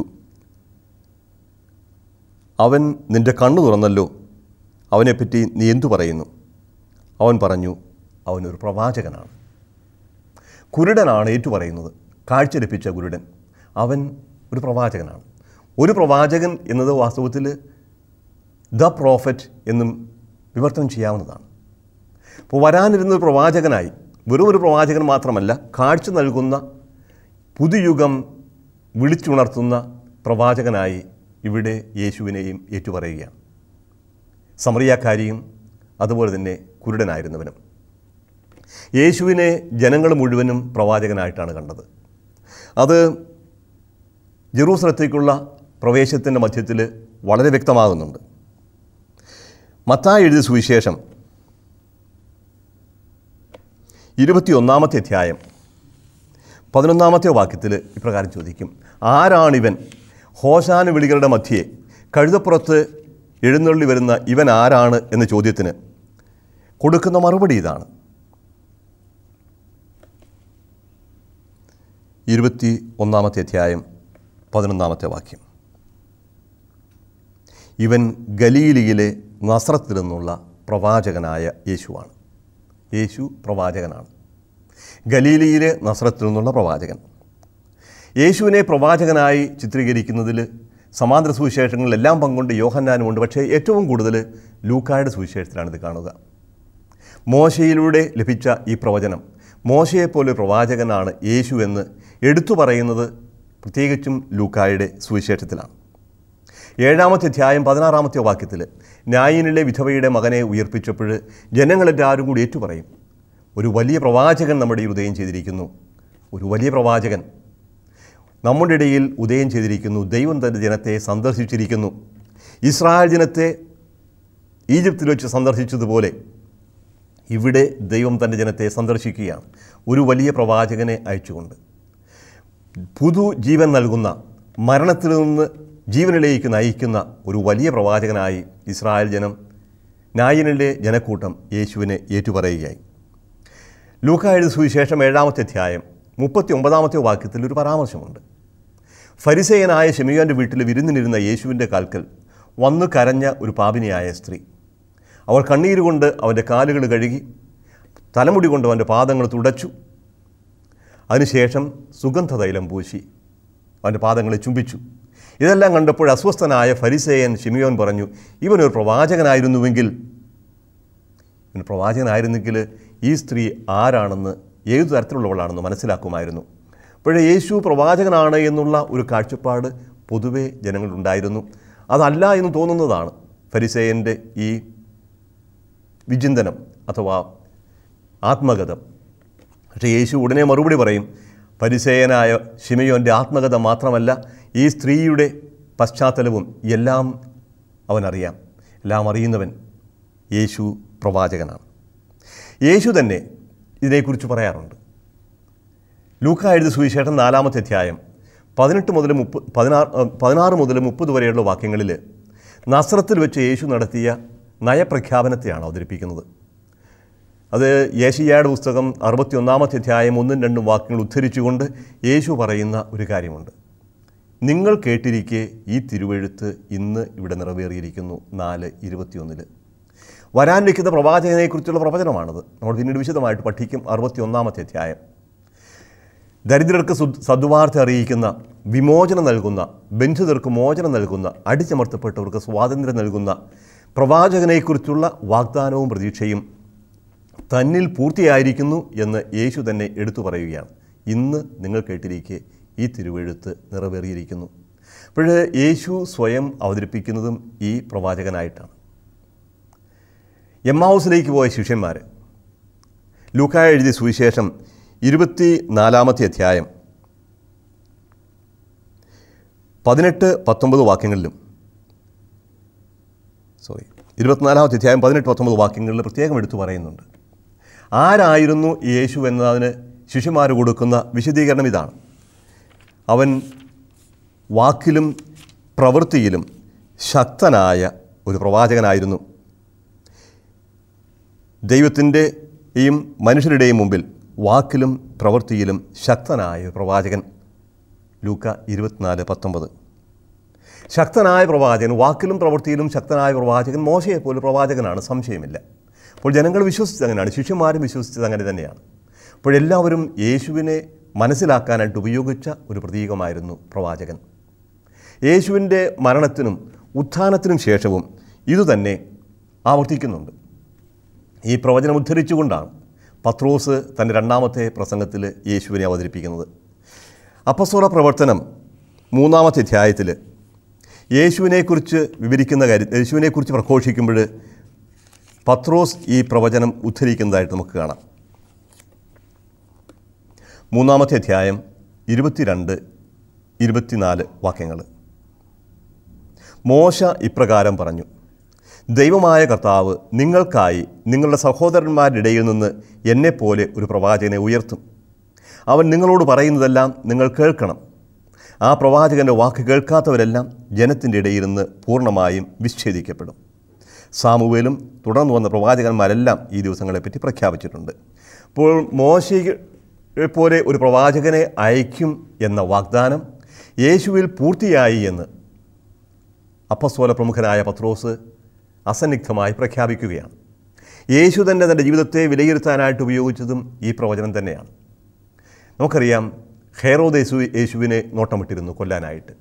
അവൻ നിൻ്റെ കണ്ണു തുറന്നല്ലോ, അവനെപ്പറ്റി നീ എന്തു പറയുന്നു? അവൻ പറഞ്ഞു, അവനൊരു പ്രവാചകനാണ്. കുരുടനാണ് ഏറ്റുപറയുന്നത്, കാഴ്ച ലഭിച്ച കുരുടൻ. അവൻ ഒരു പ്രവാചകനാണ്. ഒരു പ്രവാചകൻ എന്നത് വാസ്തവത്തിൽ ദ പ്രോഫറ്റ് എന്നും വിവർത്തനം ചെയ്യാവുന്നതാണ്. അപ്പോൾ വരാനിരുന്ന ഒരു പ്രവാചകനായി, വെറും ഒരു പ്രവാചകൻ മാത്രമല്ല, കാഴ്ച നൽകുന്ന പുതുയുഗം വിളിച്ചുണർത്തുന്ന പ്രവാചകനായി ഇവിടെ യേശുവിനെയും ഏറ്റുപറയുകയാണ്. സമറിയാക്കാരിയും അതുപോലെ തന്നെ കുരുടനായിരുന്നവനും. യേശുവിനെ ജനങ്ങൾ മുഴുവനും പ്രവാചകനായിട്ടാണ് കണ്ടത്. അത് ജെറൂസലത്തേക്കുള്ള പ്രവേശത്തിൻ്റെ മധ്യത്തിൽ വളരെ വ്യക്തമാകുന്നുണ്ട്. മത്തായി എഴുതിയ സുവിശേഷം ഇരുപത്തിയൊന്നാമത്തെ അധ്യായം പതിനൊന്നാമത്തെ വാക്യത്തിൽ ഇപ്രകാരം ചോദിക്കും, ആരാണിവൻ? ഹോശാന വിളികളുടെ മധ്യേ കഴുതപ്പുറത്ത് എഴുന്നള്ളി വരുന്ന ഇവൻ ആരാണ് എന്ന ചോദ്യത്തിന് കൊടുക്കുന്ന മറുപടി ഇതാണ്. ഇരുപത്തി ഒന്നാമത്തെ അധ്യായം പതിനൊന്നാമത്തെ വാക്യം. ഇവൻ ഗലീലിയിലെ നസ്രത്തിൽ നിന്നുള്ള പ്രവാചകനായ യേശുവാണ്. യേശു പ്രവാചകനാണ്. ഗലീലിയിലെ നസ്രത്തിൽ നിന്നുള്ള പ്രവാചകൻ. യേശുവിനെ പ്രവാചകനായി ചിത്രീകരിക്കുന്നതിൽ സമാന്തര സുവിശേഷങ്ങളിലെല്ലാം പങ്കുകൊണ്ട് യോഹന്നാനുമുണ്ട്. പക്ഷേ ഏറ്റവും കൂടുതൽ ലൂക്കായുടെ സുവിശേഷത്തിലാണ് ഇത് കാണുക. മോശയിലൂടെ ലഭിച്ച ഈ പ്രവചനം, മോശയെപ്പോലെ പ്രവാചകനാണ് യേശു എന്ന് എടുത്തു പറയുന്നത് പ്രത്യേകിച്ചും ലൂക്കായുടെ സുവിശേഷത്തിലാണ്. ഏഴാമത്തെ അധ്യായം പതിനാറാമത്തെ വാക്യത്തിൽ നായിനിലെ വിധവയുടെ മകനെ ഉയർപ്പിച്ചപ്പോൾ ജനങ്ങളെല്ലാവരും കൂടി ഏറ്റുപറയും, ഒരു വലിയ പ്രവാചകൻ നമ്മുടെ ഉദയം ചെയ്തിരിക്കുന്നു. ഒരു വലിയ പ്രവാചകൻ നമ്മുടെ ഇടയിൽ ഉദയം ചെയ്തിരിക്കുന്നു. ദൈവം തൻ്റെ ജനത്തെ സന്ദർശിച്ചിരിക്കുന്നു. ഇസ്രായേൽ ജനത്തെ ഈജിപ്തിൽ വെച്ച് സന്ദർശിച്ചതുപോലെ ഇവിടെ ദൈവം തൻ്റെ ജനത്തെ സന്ദർശിക്കുകയാണ് ഒരു വലിയ പ്രവാചകനെ അയച്ചുകൊണ്ട്. പുതു ജീവൻ നൽകുന്ന, മരണത്തിൽ നിന്ന് ജീവനിലേക്ക് നയിക്കുന്ന ഒരു വലിയ പ്രവാചകനായി ഇസ്രായേൽ ജനം, നായിനിലെ ജനക്കൂട്ടം യേശുവിനെ ഏറ്റുപറയുകയായി. ലൂക്കായുടെ സുവിശേഷം ഏഴാമത്തെ അധ്യായം മുപ്പത്തി ഒമ്പതാമത്തെ വാക്യത്തിൽ ഒരു പരാമർശമുണ്ട്. ഫരിസേയനായ ശിമയോൻ്റെ വീട്ടിൽ വിരുന്നിനിരുന്ന യേശുവിൻ്റെ കാൽക്കൽ വന്നു കരഞ്ഞ ഒരു പാപിനിയായ സ്ത്രീ. അവൾ കണ്ണീരുകൊണ്ട് അവൻ്റെ കാലുകൾ കഴുകി, തലമുടി കൊണ്ട് അവൻ്റെ പാദങ്ങൾ തുടച്ചു. അതിനുശേഷം സുഗന്ധതൈലം പൂശി അവൻ്റെ പാദങ്ങളെ ചുംബിച്ചു. ഇതെല്ലാം കണ്ടപ്പോൾ അസ്വസ്ഥനായ ഫരിസേയൻ ശിമയോൻ പറഞ്ഞു, ഇവനൊരു പ്രവാചകനായിരുന്നുവെങ്കിൽ ഇവൻ പ്രവാചകനായിരുന്നെങ്കിൽ ഈ സ്ത്രീ ആരാണെന്ന്, ഏതു തരത്തിലുള്ളവളാണെന്ന് മനസ്സിലാക്കുമായിരുന്നു. അപ്പോഴേ യേശു പ്രവാചകനാണ് എന്നുള്ള ഒരു കാഴ്ചപ്പാട് പൊതുവെ ജനങ്ങളുണ്ടായിരുന്നു. അതല്ല എന്ന് തോന്നുന്നതാണ് ഫരിസേയൻ്റെ ഈ വിചിന്തനം അഥവാ ആത്മഗതം. പക്ഷേ യേശു ഉടനെ മറുപടി പറയും, ഫരിസേയനായ ശിമയോൻ്റെ ആത്മഗത മാത്രമല്ല, ഈ സ്ത്രീയുടെ പശ്ചാത്തലവും എല്ലാം അവനറിയാം. എല്ലാം അറിയുന്നവൻ യേശു പ്രവാചകനാണ്. യേശു തന്നെ ഇതിനെക്കുറിച്ച് പറയാറുണ്ട്. ലൂക്കാ എഴുതിയ സുവിശേഷം നാലാമത്തെ അധ്യായം പതിനെട്ട് മുതൽ മുപ്പത് പതിനാറ് പതിനാറ് മുതൽ മുപ്പത് വരെയുള്ള വാക്യങ്ങളിൽ നസ്രത്തിൽ വെച്ച് യേശു നടത്തിയ നയപ്രഖ്യാപനത്തെയാണ് അവതരിപ്പിക്കുന്നത്. അത് യേശയ്യായുടെ പുസ്തകം അറുപത്തി ഒന്നാമത്തെ അധ്യായം ഒന്നും രണ്ടും വാക്യങ്ങൾ ഉദ്ധരിച്ചുകൊണ്ട് യേശു പറയുന്ന ഒരു കാര്യമുണ്ട്. നിങ്ങൾ കേട്ടിരിക്കെ ഈ തിരുവെഴുത്ത് ഇന്ന് ഇവിടെ നിറവേറിയിരിക്കുന്നു. നാല് ഇരുപത്തിയൊന്നിൽ വരാനിരിക്കുന്ന പ്രവാചകനെക്കുറിച്ചുള്ള പ്രവചനമാണത്. നമ്മൾ പിന്നീട് വിശദമായിട്ട് പഠിക്കും. അറുപത്തി ഒന്നാമത്തെ അധ്യായം ദരിദ്രർക്ക് സദ്വാർത്ത അറിയിക്കുന്ന, വിമോചനം നൽകുന്ന, ബന്ധിതർക്ക് മോചനം നൽകുന്ന, അടിച്ചമർത്തപ്പെട്ടവർക്ക് സ്വാതന്ത്ര്യം നൽകുന്ന പ്രവാചകനെക്കുറിച്ചുള്ള വാഗ്ദാനവും പ്രതീക്ഷയും തന്നിൽ പൂർത്തിയായിരിക്കുന്നു എന്ന് യേശു തന്നെ എടുത്തു പറയുകയാണ്. ഇന്ന് നിങ്ങൾ കേട്ടിരിക്കെ ഈ തിരുവെഴുത്ത് നിറവേറിയിരിക്കുന്നു. അപ്പോൾ യേശു സ്വയം അവതരിപ്പിക്കുന്നതും ഈ പ്രവാചകനായിട്ടാണ്. എമ്മാവൂസിലേക്ക് പോയ ശിഷ്യന്മാർ, ലൂക്കാ എഴുതിയ സുവിശേഷം ഇരുപത്തി നാലാമത്തെ അധ്യായം പതിനെട്ട് പത്തൊമ്പത് വാക്യങ്ങളിലും സോറി ഇരുപത്തിനാലാമത്തെ അധ്യായം പതിനെട്ട് പത്തൊമ്പത് വാക്യങ്ങളിൽ പ്രത്യേകം എടുത്തു പറയുന്നുണ്ട്. ആരായിരുന്നു യേശു എന്നതിന് ശിഷ്യന്മാർ കൊടുക്കുന്ന വിശദീകരണം ഇതാണ്. അവൻ വാക്കിലും പ്രവൃത്തിയിലും ശക്തനായ ഒരു പ്രവാചകനായിരുന്നു. ദൈവത്തിൻ്റെയും മനുഷ്യരുടെയും മുമ്പിൽ വാക്കിലും പ്രവൃത്തിയിലും ശക്തനായ പ്രവാചകൻ. ലൂക്ക ഇരുപത്തിനാല് പത്തൊമ്പത്. ശക്തനായ പ്രവാചകൻ, വാക്കിലും പ്രവൃത്തിയിലും ശക്തനായ പ്രവാചകൻ മോശയെപ്പോലെ പ്രവാചകനാണ്, സംശയമില്ല. അപ്പോൾ ജനങ്ങൾ വിശ്വസിച്ചത് അങ്ങനെയാണ്, ശിഷ്യന്മാരും വിശ്വസിച്ചത് അങ്ങനെ തന്നെയാണ്. അപ്പോഴെല്ലാവരും യേശുവിനെ മനസ്സിലാക്കാനായിട്ട് ഉപയോഗിച്ച ഒരു പ്രതീകമായിരുന്നു പ്രവാചകൻ. യേശുവിൻ്റെ മരണത്തിനും ഉത്ഥാനത്തിനും ശേഷവും ഇതുതന്നെ ആവർത്തിക്കുന്നുണ്ട്. ഈ പ്രവചനം ഉദ്ധരിച്ചുകൊണ്ടാണ് പത്രോസ് തൻ്റെ രണ്ടാമത്തെ പ്രസംഗത്തിൽ യേശുവിനെ അവതരിപ്പിക്കുന്നത്. അപ്പസ്തോല പ്രവർത്തനം മൂന്നാമത്തെ അധ്യായത്തിൽ യേശുവിനെക്കുറിച്ച് വിവരിക്കുന്ന കാര്യം, യേശുവിനെക്കുറിച്ച് പ്രഘോഷിക്കുമ്പോൾ പത്രോസ് ഈ പ്രവചനം ഉദ്ധരിക്കുന്നതായിട്ട് നമുക്ക് കാണാം. മൂന്നാമത്തെ അധ്യായം ഇരുപത്തിരണ്ട് ഇരുപത്തിനാല് വാക്യങ്ങൾ. മോശ ഇപ്രകാരം പറഞ്ഞു, ദൈവമായ കർത്താവ് നിങ്ങൾക്കായി നിങ്ങളുടെ സഹോദരന്മാരുടെ ഇടയിൽ നിന്ന് എന്നെപ്പോലെ ഒരു പ്രവാചകനെ ഉയർത്തും. അവൻ നിങ്ങളോട് പറയുന്നതെല്ലാം നിങ്ങൾ കേൾക്കണം. ആ പ്രവാചകൻ്റെ വാക്ക് കേൾക്കാത്തവരെല്ലാം ജനത്തിൻ്റെ ഇടയിൽ നിന്ന് പൂർണ്ണമായും വിച്ഛേദിക്കപ്പെടും. സാമുവേലും തുടർന്ന് വന്ന പ്രവാചകന്മാരെല്ലാം ഈ ദിവസങ്ങളെപ്പറ്റി പ്രഖ്യാപിച്ചിട്ടുണ്ട്. അപ്പോൾ മോശയെ പോലെ ഒരു പ്രവാചകനെ അയക്കും എന്ന വാഗ്ദാനം യേശുവിൽ പൂർത്തിയായി എന്ന് അപ്പസ്തോല പ്രമുഖനായ പത്രോസ് അസന്നിഗ്ധമായി പ്രഖ്യാപിക്കുകയാണ്. യേശു തന്നെ തൻ്റെ ജീവിതത്തെ വിലയിരുത്താനായിട്ട് ഉപയോഗിച്ചതും ഈ പ്രവചനം തന്നെയാണ്. നമുക്കറിയാം, ഹെറോദേസ് യേശുവിനെ നോട്ടമിട്ടിരുന്നു കൊല്ലാനായിട്ട്.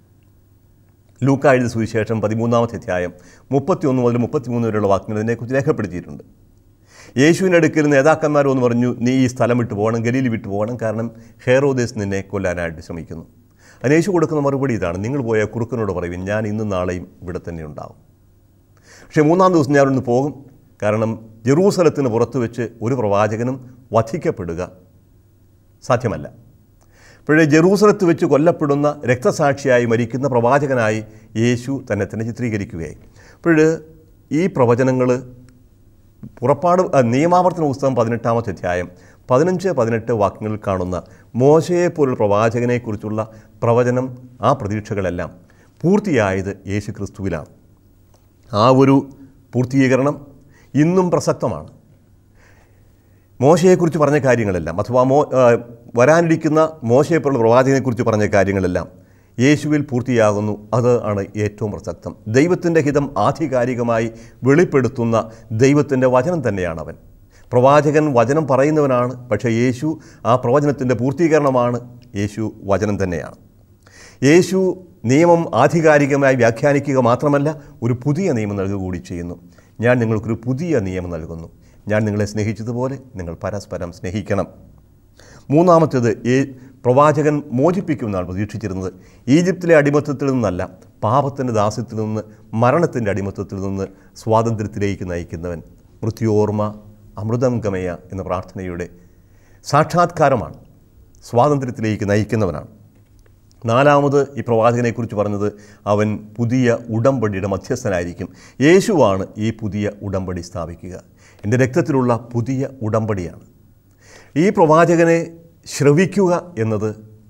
ലൂക്കാ എഴുതിയ സുവിശേഷം പതിമൂന്നാമത്തെ അധ്യായം മുപ്പത്തിയൊന്ന് മുതൽ മുപ്പത്തിമൂന്ന് വരെയുള്ള വാക്യങ്ങൾ ഇതിനെക്കുറിച്ച് രേഖപ്പെടുത്തിയിട്ടുണ്ട്. യേശുവിൻ്റെ അടുക്കൽ നേതാക്കന്മാർ ഒന്ന് പറഞ്ഞു, നീ ഈ സ്ഥലം വിട്ടു പോകണം, ഗലീലി വിട്ടു പോകണം, കാരണം ഹെറോദേസ് നിന്നെ കൊല്ലാനായിട്ട് ശ്രമിക്കുന്നു. അതിന് യേശു കൊടുക്കുന്ന മറുപടി ഇതാണ്, നിങ്ങൾ പോയ കുറുക്കനോട് പറയുവിൻ, ഞാൻ ഇന്നും നാളെയും ഇവിടെ തന്നെ ഉണ്ടാവും. പക്ഷേ മൂന്നാം ദിവസം ഞാനൊന്ന് പോകും, കാരണം ജെറൂസലത്തിന് പുറത്തു വെച്ച് ഒരു പ്രവാചകനും വധിക്കപ്പെടുക സാധ്യമല്ല. അപ്പോഴേ ജെറൂസലത്ത് വെച്ച് കൊല്ലപ്പെടുന്ന രക്തസാക്ഷിയായി മരിക്കുന്ന പ്രവാചകനായി യേശു തന്നെ തന്നെ ചിത്രീകരിക്കുകയായി. അപ്പോൾ ഈ പ്രവചനങ്ങൾ പുറപ്പാട് നിയമാവർത്തന പുസ്തകം പതിനെട്ടാമത്തെ അധ്യായം പതിനഞ്ച് പതിനെട്ട് വാക്യങ്ങളിൽ കാണുന്ന മോശയെപ്പോലുള്ള പ്രവാചകനെക്കുറിച്ചുള്ള പ്രവചനം, ആ പ്രതീക്ഷകളെല്ലാം പൂർത്തിയായത് യേശു ക്രിസ്തുവിലാണ്. ആ ഒരു പൂർത്തീകരണം ഇന്നും പ്രസക്തമാണ്. മോശയെക്കുറിച്ച് പറഞ്ഞ കാര്യങ്ങളെല്ലാം, അഥവാ മോ വരാനിരിക്കുന്ന മോശയെപ്പോലുള്ള പ്രവാചകനെക്കുറിച്ച് പറഞ്ഞ കാര്യങ്ങളെല്ലാം യേശുവിൽ പൂർത്തിയാകുന്നു. അത് ആണ് ഏറ്റവും പ്രസക്തം. ദൈവത്തിൻ്റെ ഹിതം ആധികാരികമായി വെളിപ്പെടുത്തുന്ന ദൈവത്തിൻ്റെ വചനം തന്നെയാണ് അവൻ. പ്രവാചകൻ വചനം പറയുന്നവനാണ്, പക്ഷേ യേശു ആ പ്രവചനത്തിൻ്റെ പൂർത്തീകരണമാണ്. യേശു വചനം തന്നെയാണ്. യേശു നിയമം ആധികാരികമായി വ്യാഖ്യാനിക്കുക മാത്രമല്ല, ഒരു പുതിയ നിയമം നൽകുക കൂടി ചെയ്യുന്നു. ഞാൻ നിങ്ങൾക്കൊരു പുതിയ നിയമം നൽകുന്നു, ഞാൻ നിങ്ങളെ സ്നേഹിച്ചതുപോലെ നിങ്ങൾ പരസ്പരം സ്നേഹിക്കണം. മൂന്നാമത്തേത്, ഈ പ്രവാചകൻ മോചിപ്പിക്കുമെന്നാണ് പ്രതീക്ഷിച്ചിരുന്നത്. ഈജിപ്തിലെ അടിമത്തത്തിൽ നിന്നല്ല, പാപത്തിൻ്റെ ദാസ്യത്തിൽ നിന്ന്, മരണത്തിൻ്റെ അടിമത്തത്തിൽ നിന്ന് സ്വാതന്ത്ര്യത്തിലേക്ക് നയിക്കുന്നവൻ. മൃത്യോർമ്മ അമൃതം ഗമയ എന്ന പ്രാർത്ഥനയുടെ സാക്ഷാത്കാരമാണ്, സ്വാതന്ത്ര്യത്തിലേക്ക് നയിക്കുന്നവനാണ്. നാലാമത് ഈ പ്രവാചകനെക്കുറിച്ച് പറഞ്ഞത്, അവൻ പുതിയ ഉടമ്പടിയുടെ മധ്യസ്ഥനായിരിക്കും. യേശുവാണ് ഈ പുതിയ ഉടമ്പടി സ്ഥാപിക്കുക. എൻ്റെ രക്തത്തിലുള്ള പുതിയ ഉടമ്പടിയാണ്. ഈ പ്രവാചകനെ ശ്രവിക്കുക എന്നത്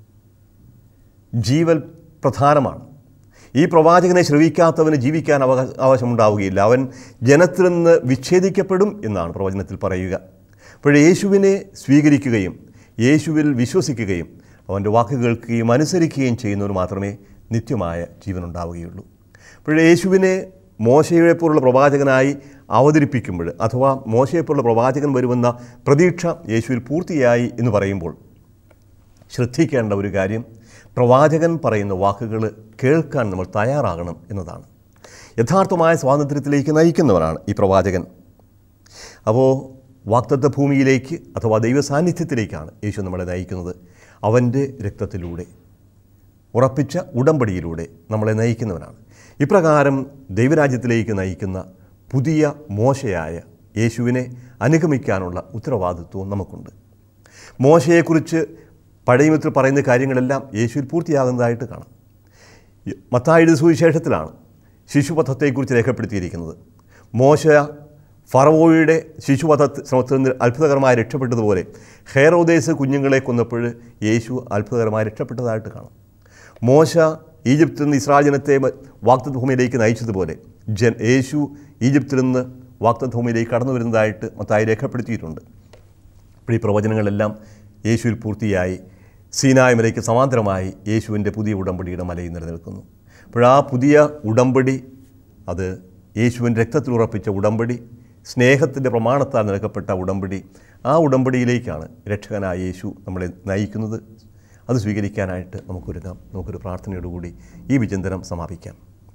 ജീവൽ പ്രധാനമാണ്. ഈ പ്രവാചകനെ ശ്രവിക്കാത്തവന് ജീവിക്കാൻ അവകാശ അവകാശമുണ്ടാവുകയില്ല. അവൻ ജനത്തിൽ നിന്ന് വിച്ഛേദിക്കപ്പെടും എന്നാണ് പ്രവചനത്തിൽ പറയുക. അപ്പോൾ യേശുവിനെ സ്വീകരിക്കുകയും യേശുവിൽ വിശ്വസിക്കുകയും അവൻ്റെ വാക്ക് കേൾക്കുകയും അനുസരിക്കുകയും ചെയ്യുന്നവർ മാത്രമേ നിത്യമായ ജീവനുണ്ടാവുകയുള്ളൂ. അപ്പോൾ യേശുവിനെ മോശയെപ്പോലുള്ള പ്രവാചകനായി അവതരിപ്പിക്കുമ്പോൾ, അഥവാ മോശയെപ്പോലുള്ള പ്രവാചകൻ വരുമെന്ന പ്രതീക്ഷ യേശുവിൽ പൂർത്തിയായി എന്ന് പറയുമ്പോൾ ശ്രദ്ധിക്കേണ്ട ഒരു കാര്യം, പ്രവാചകൻ പറയുന്ന വാക്കുകൾ കേൾക്കാൻ നമ്മൾ തയ്യാറാകണം എന്നതാണ്. യഥാർത്ഥമായ സ്വാതന്ത്ര്യത്തിലേക്ക് നയിക്കുന്നവനാണ് ഈ പ്രവാചകൻ. അപ്പോൾ വാഗ്ദത്ത ഭൂമിയിലേക്ക്, അഥവാ ദൈവ സാന്നിധ്യത്തിലേക്കാണ് യേശു നമ്മളെ നയിക്കുന്നത്. അവൻ്റെ രക്തത്തിലൂടെ, ഉറപ്പിച്ച ഉടമ്പടിയിലൂടെ നമ്മളെ നയിക്കുന്നവനാണ്. ഇപ്രകാരം ദൈവരാജ്യത്തിലേക്ക് നയിക്കുന്ന പുതിയ മോശയായ യേശുവിനെ അനുഗമിക്കാനുള്ള ഉത്തരവാദിത്വവും നമുക്കുണ്ട്. മോശയെക്കുറിച്ച് പഴയ നിയമത്തിൽ പറയുന്ന കാര്യങ്ങളെല്ലാം യേശുവിൽ പൂർത്തിയാകുന്നതായിട്ട് കാണാം. മത്തായിയുടെ സുവിശേഷത്തിലാണ് ശിശുവധത്തെക്കുറിച്ച് രേഖപ്പെടുത്തിയിരിക്കുന്നത്. മോശ ഫറവോയുടെ ശിശുവധ ശ്രമത്തിൽ നിന്ന് അത്ഭുതകരമായി രക്ഷപ്പെട്ടതുപോലെ ഹെറോദേസ് കുഞ്ഞുങ്ങളെ കൊന്നപ്പോൾ യേശു അത്ഭുതകരമായി രക്ഷപ്പെട്ടതായിട്ട് കാണാം. മോശ ഈജിപ്തിൽ നിന്ന് ഇസ്രായേൽ ജനത്തെ വാഗ്ദത്ത ഭൂമിയിലേക്ക് നയിച്ചതുപോലെ ജൻ യേശു ഈജിപ്തിൽ നിന്ന് വാഗ്ദത്ത ഭൂമിയിലേക്ക് കടന്നു വരുന്നതായിട്ട് മത്തായി രേഖപ്പെടുത്തിയിട്ടുണ്ട്. അപ്പോൾ ഈ പ്രവചനങ്ങളെല്ലാം യേശുവിൽ പൂർത്തിയായി സീനായ് മലയ്ക്ക് സമാന്തരമായി യേശുവിൻ്റെ പുതിയ ഉടമ്പടിയുടെ മലയിൽ നിലനിൽക്കുന്നു. അപ്പോൾ ആ പുതിയ ഉടമ്പടി, അത് യേശുവിൻ്റെ രക്തത്തിൽ ഉറപ്പിച്ച ഉടമ്പടി, സ്നേഹത്തിൻ്റെ പ്രമാണത്താൽ നൽകപ്പെട്ട ഉടമ്പടി, ആ ഉടമ്പടിയിലേക്കാണ് രക്ഷകനായ യേശു നമ്മളെ നയിക്കുന്നത്. അത് സ്വീകരിക്കാനായിട്ട് നമുക്കൊരുങ്ങാം. നമുക്കൊരു പ്രാർത്ഥനയോടുകൂടി ഈ വിചിന്തനം സമാപിക്കാം.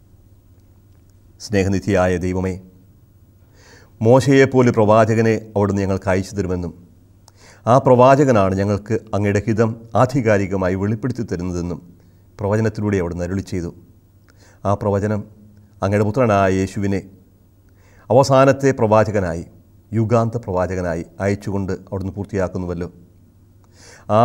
സ്നേഹനിധിയായ ദൈവമേ, മോശയെപ്പോലെ പ്രവാചകനെ അവിടുന്ന് ഞങ്ങൾക്ക് അയച്ചു തരുമെന്നും ആ പ്രവാചകനാണ് ഞങ്ങൾക്ക് അങ്ങയുടെ ഹിതം ആധികാരികമായി വെളിപ്പെടുത്തി തരുന്നതെന്നും പ്രവചനത്തിലൂടെ അവിടുന്ന് അരുളി ചെയ്തു. ആ പ്രവചനം അങ്ങയുടെ പുത്രനായ യേശുവിനെ അവസാനത്തെ പ്രവാചകനായി, യുഗാന്ത പ്രവാചകനായി അയച്ചുകൊണ്ട് അവിടുന്ന് പൂർത്തിയാക്കുന്നുവല്ലോ. ആ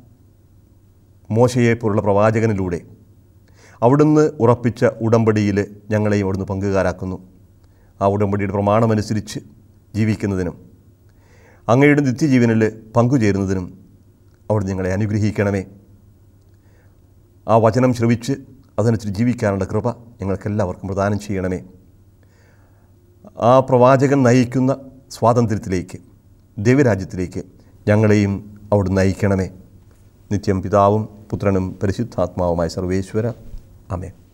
മോശയെപ്പോലുള്ള പ്രവാചകനിലൂടെ അവിടുന്ന് ഉറപ്പിച്ച ഉടമ്പടിയിൽ ഞങ്ങളെയും അവിടുന്ന് പങ്കുകാരാക്കുന്നു. ആ ഉടമ്പടിയുടെ പ്രമാണമനുസരിച്ച് ജീവിക്കുന്നതിനും അങ്ങയുടെ നിത്യജീവനിൽ പങ്കുചേരുന്നതിനും അവിടുന്ന് ഞങ്ങളെ അനുഗ്രഹിക്കണമേ. ആ വചനം ശ്രവിച്ച് അതനുസരിച്ച് ജീവിക്കാനുള്ള കൃപ ഞങ്ങൾക്കെല്ലാവർക്കും പ്രദാനം ചെയ്യണമേ. ആ പ്രവാചകൻ നയിക്കുന്ന സ്വാതന്ത്ര്യത്തിലേക്ക്, ദൈവരാജ്യത്തിലേക്ക് ഞങ്ങളെയും അവിടെ നയിക്കണമേ. നിത്യം പിതാവും പുത്രനും പരിശുദ്ധാത്മാവുമായ സർവേശ്വര. ആമേൻ.